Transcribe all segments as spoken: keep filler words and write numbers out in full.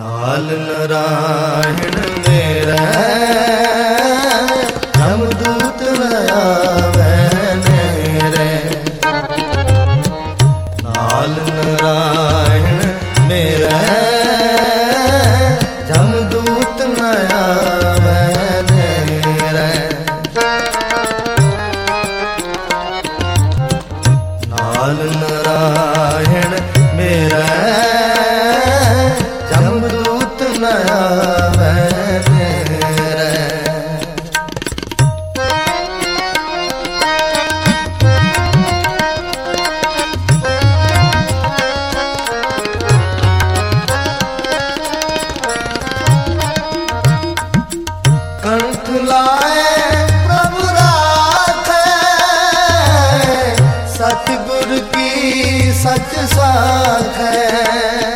नाल नारायण मेरा यमदूत न आवे मेरे। नाल नारायण मेरा यमदूत न आवे मेरे। नाल नारायण मेरा यमदूत न आवे मेरे। कंठ लाए प्रभु राखे सतगुर की सच साख है।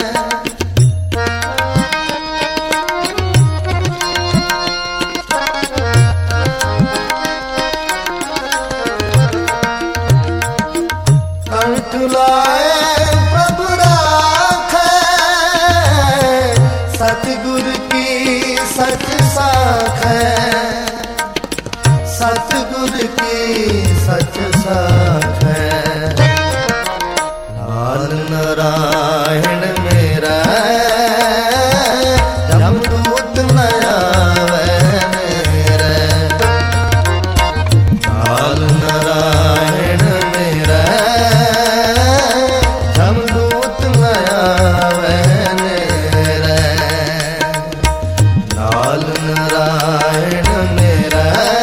कंठ लाए प्रभु राखे सतगुर की सच साख है। सतगुर की सच साख है। नाल नारायण मेरा यमदूत न आवे मेरे। नाल नारायण मेरा यमदूत न आवे मेरे। नाल नारायण मेरा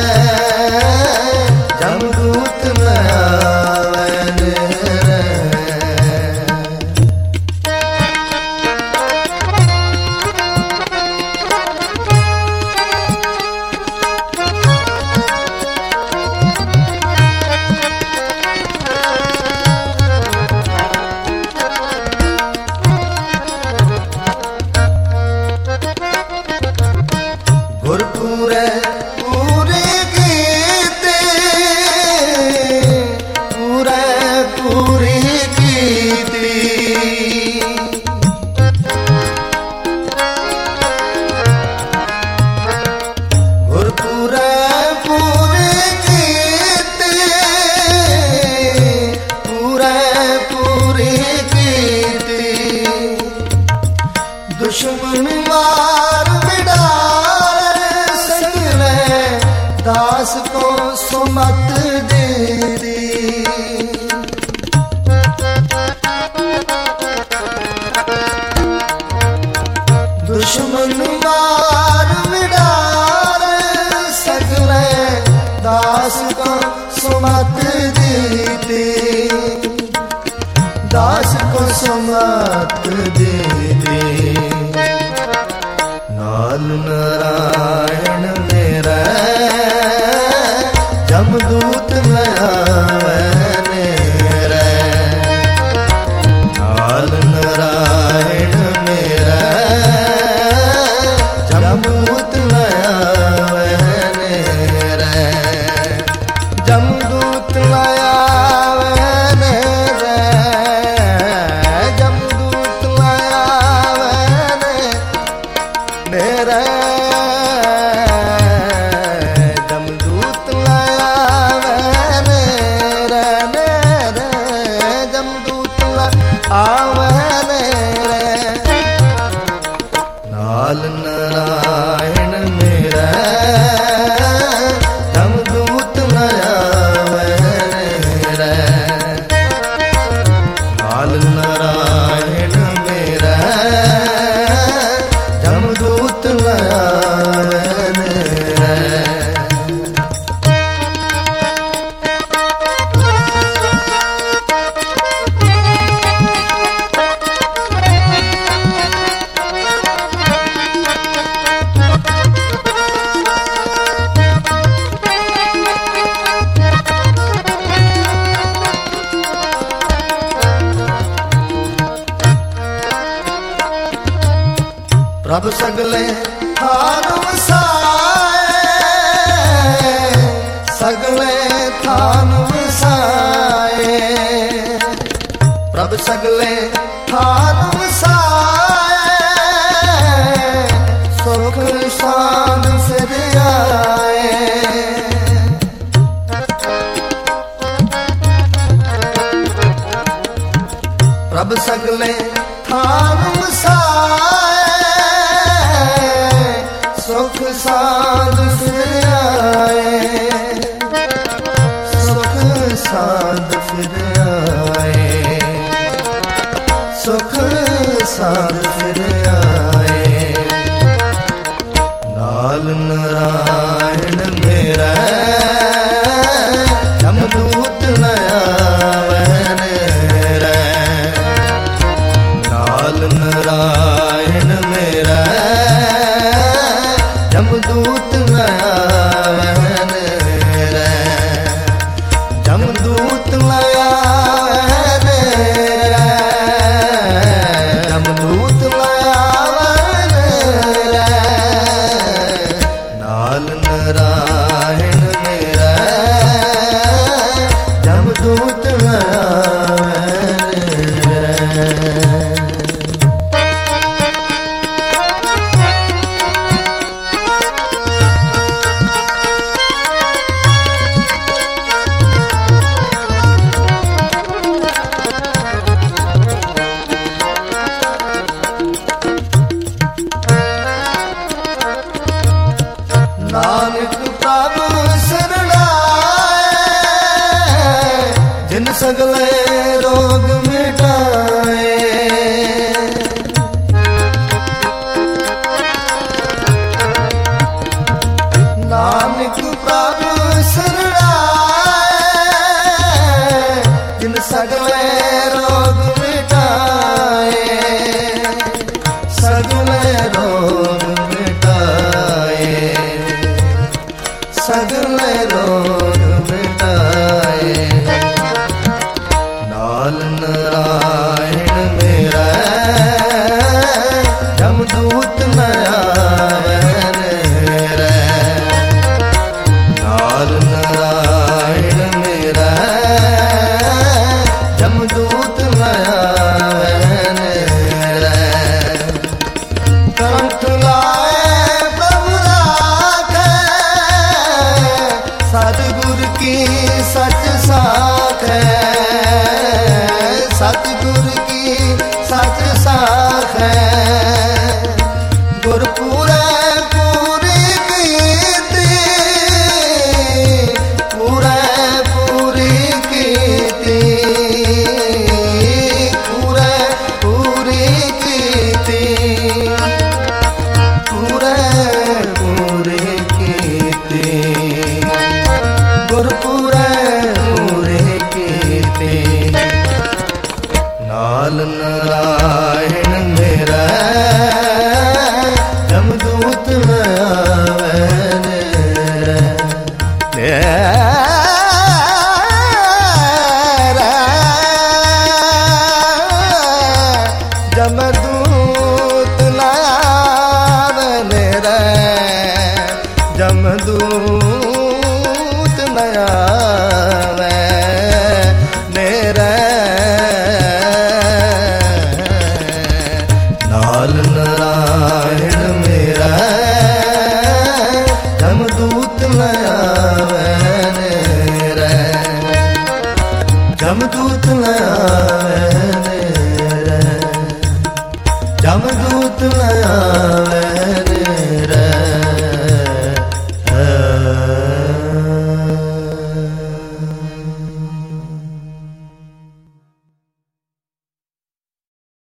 यमदूत न आवे मेरे। गुरपुरे पूरे कीते पूरे पूरी कीती। गुरपुरे पूरे कीते पूरे पूरी कीती। दुश्मन मार दास को सुमत दे दी। दुश्मन मार मिडार सगले दास को सुमत देते। दास को सुमत देते। नाल नारायण मेरा यमदूत न आवे मेरे। नाल नारायण मेरा यमदूत न आवे मेरे। यमदूत न आवे मेरे। यमदूत न आवे मेरे। यमदूत न आवे मेरे मेरे। यमदूत न आवे मेरे। नाल नारायण मेरा यमदूत न आवे मेरे। नाल नारायण मेरा यमदूत न आवे मेरे। प्रभु सगले थान वसाए सगले थान वसाए। प्रभु सगले थान वसाए सगले थान वसाए सुख साध फिर आए सुख साध फिर आए सुख साध फिर आए नाल नारायण मेरा जमदूत न आवे रे नाल नारायण मेरा जमदूत न आवे रे जमदूत न आवे रे जमदूत न आवे रे नाल नारायण मेरा जमदूत न आवे रे नानक प्रभु शरणाए जिन सगले रोग मिटाए नानक प्रभु शरणाए जिन सगले रोग मिटाए सगले रोग मिटाए सगले रोग मिटाए नाल नारायण मेरा जमदूत न आवे रे नाल नारायण मेरा जमदूत न आवे रे कंठ लाए प्रभु राखे सतगुर की सच साख है सतगुर की सच साख है गुरपुरे पूरी कीती पूरे पूरी कीती पूरे पूरी कीती पूरे पूरी कीती गुरपुरे पूरे कीते नाल नारायण मेरा जमदूत न आवे रे जमदूत न आवे रे जमदूत न आवे मेरे नाल नारायण मेरा जमदूत न आवे रे जमदूत न आवे रे जमदूत न आवे